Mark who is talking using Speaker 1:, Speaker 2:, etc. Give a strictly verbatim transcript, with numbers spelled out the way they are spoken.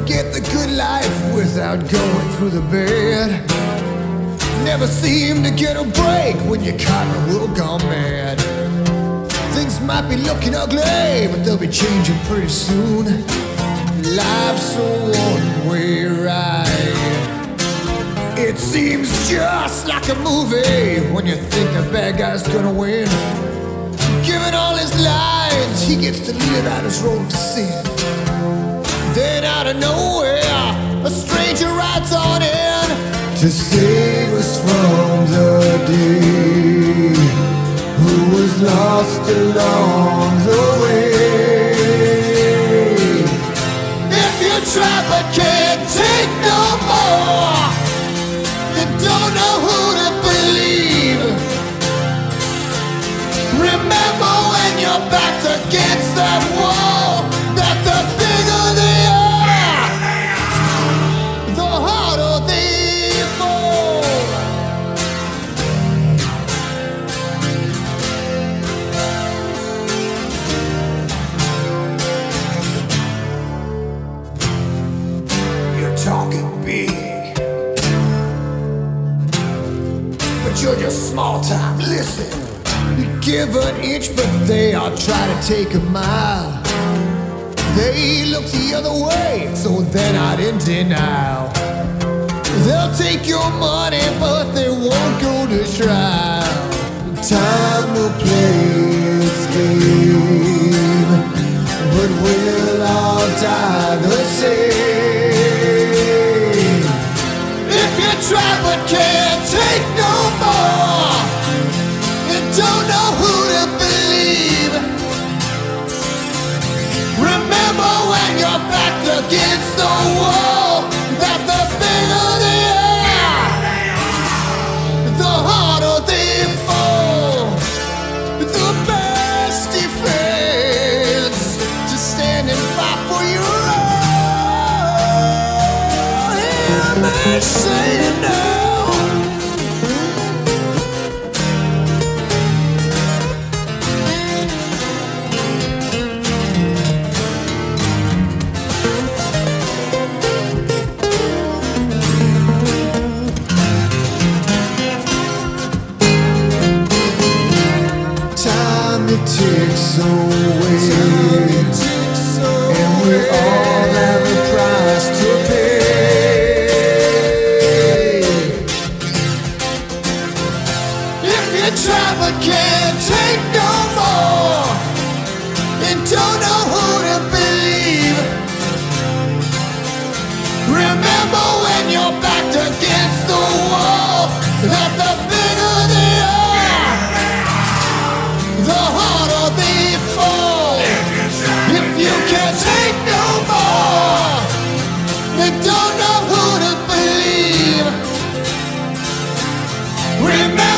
Speaker 1: get the good life without going through the bad. Never seem to get a break when you're caught in the world gone mad. Things might be looking ugly, but they'll be changing pretty soon. Life's a one-way ride. It seems just like a movie when you think the bad guy's gonna win. Given all his lines, he gets to live out his role of sin. Then out of nowhere, a stranger rides on in to save us from the day, who was lost along the way. If you try but can't take no more, you don't know who to believe. Remember when you're backed against that wall, that the bigger they are, the harder they fall. You're talking big, but you're just small time. Listen, you give an inch, but they all try to take a mile. They look the other way, so they're not in denial. They'll take your money, but they won't go to trial. Time will play its game, but we'll all die the same. If you try but can't take no more, you don't know who to believe. Remember when you're backed against the wall, that the bigger they are, the harder they fall. The best defense to stand and fight for your own. Hear me say no. It takes away, and we all have a price to pay. If you try but can't take no more, and don't know who to believe, remember when you're backed against the wall, that the bigger they are, the harder they fall. If you can't take no more, then don't know who to believe. Remember